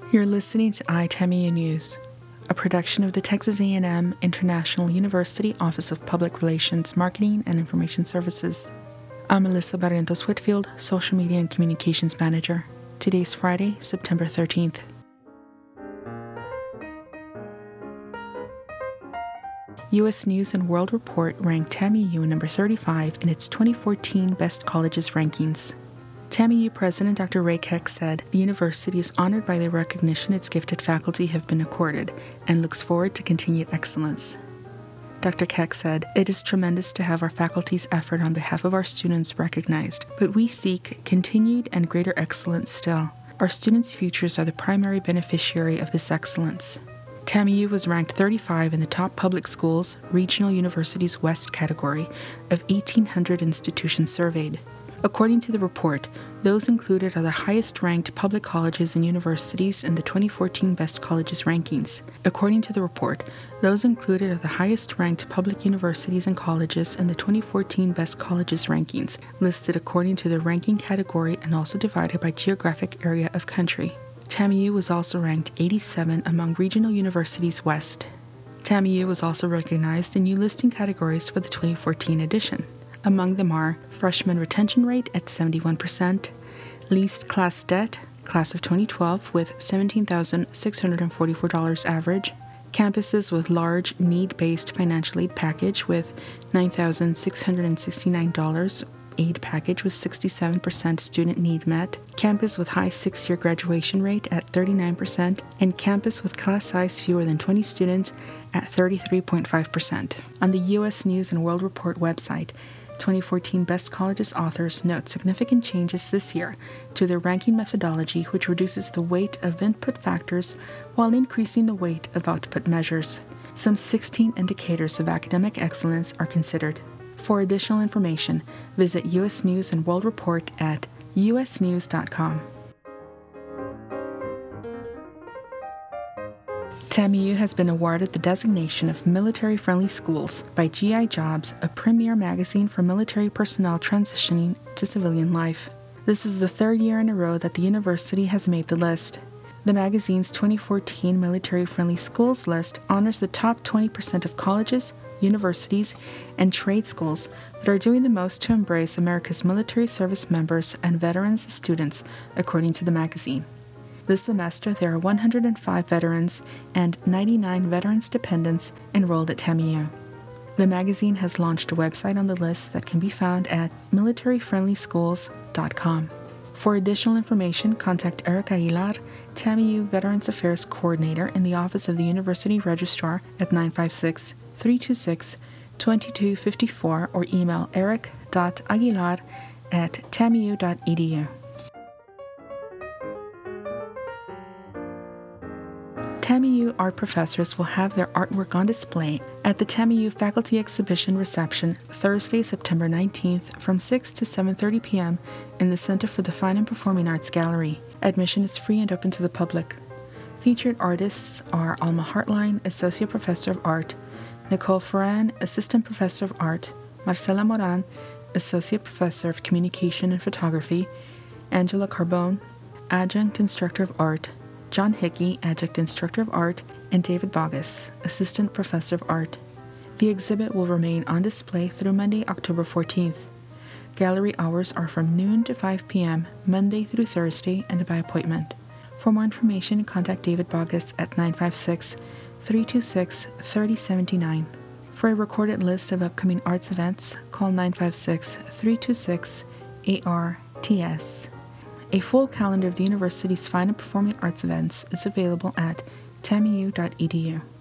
You're listening to iTamiU News, a production of the Texas A&M International University Office of Public Relations, Marketing, and Information Services. I'm Melissa Barrientos Whitfield, Social Media and Communications Manager. Today's Friday, September 13th. U.S. News & World Report ranked TAMIU number 35 in its 2014 Best Colleges rankings. TAMIU President Dr. Ray Keck said the university is honored by the recognition its gifted faculty have been accorded and looks forward to continued excellence. Dr. Keck said, "It is tremendous to have our faculty's effort on behalf of our students recognized, but we seek continued and greater excellence still. Our students' futures are the primary beneficiary of this excellence." TAMIU was ranked 35 in the top public schools, regional universities West category of 1,800 institutions surveyed. According to the report, those included are the highest-ranked public colleges and universities in the 2014 Best Colleges rankings. According to the report, those included are the highest-ranked public universities and colleges in the 2014 Best Colleges rankings, listed according to the ranking category and also divided by geographic area of country. TAMIU was also ranked 87 among regional universities West. TAMIU was also recognized in new listing categories for the 2014 edition. Among them are freshman retention rate at 71%, least class debt, class of 2012 with $17,644 average, campuses with large need-based financial aid package with $9,669 aid package with 67% student need met, campus with high 6-year graduation rate at 39%, and campus with class size fewer than 20 students at 33.5%. On the U.S. News & World Report website, 2014 Best Colleges authors note significant changes this year to their ranking methodology, which reduces the weight of input factors while increasing the weight of output measures. Some 16 indicators of academic excellence are considered. For additional information, visit U.S. News & World Report at usnews.com. TAMIU has been awarded the designation of Military-Friendly Schools by GI Jobs, a premier magazine for military personnel transitioning to civilian life. This is the third year in a row that the university has made the list. The magazine's 2014 Military-Friendly Schools list honors the top 20% of colleges, universities, and trade schools that are doing the most to embrace America's military service members and veterans students, according to the magazine. This semester, there are 105 veterans and 99 veterans dependents enrolled at TAMIU. The magazine has launched a website on the list that can be found at militaryfriendlyschools.com. For additional information, contact Eric Aguilar, TAMIU Veterans Affairs Coordinator in the Office of the University Registrar at 956-326-2254 or email eric.aguilar@tamiu.edu. TAMIU art professors will have their artwork on display at the TAMIU Faculty Exhibition Reception Thursday, September 19th from 6 to 7:30 p.m. in the Center for the Fine and Performing Arts Gallery. Admission is free and open to the public. Featured artists are Alma Hartline, Associate Professor of Art, Nicole Ferran, Assistant Professor of Art, Marcela Moran, Associate Professor of Communication and Photography, Angela Carbone, Adjunct Instructor of Art, John Hickey, Adjunct Instructor of Art, and David Bogus, Assistant Professor of Art. The exhibit will remain on display through Monday, October 14th. Gallery hours are from noon to 5 p.m., Monday through Thursday, and by appointment. For more information, contact David Bogus at 956-326-3079. For a recorded list of upcoming arts events, call 956-326-ARTS. A full calendar of the university's fine and performing arts events is available at tamiu.edu.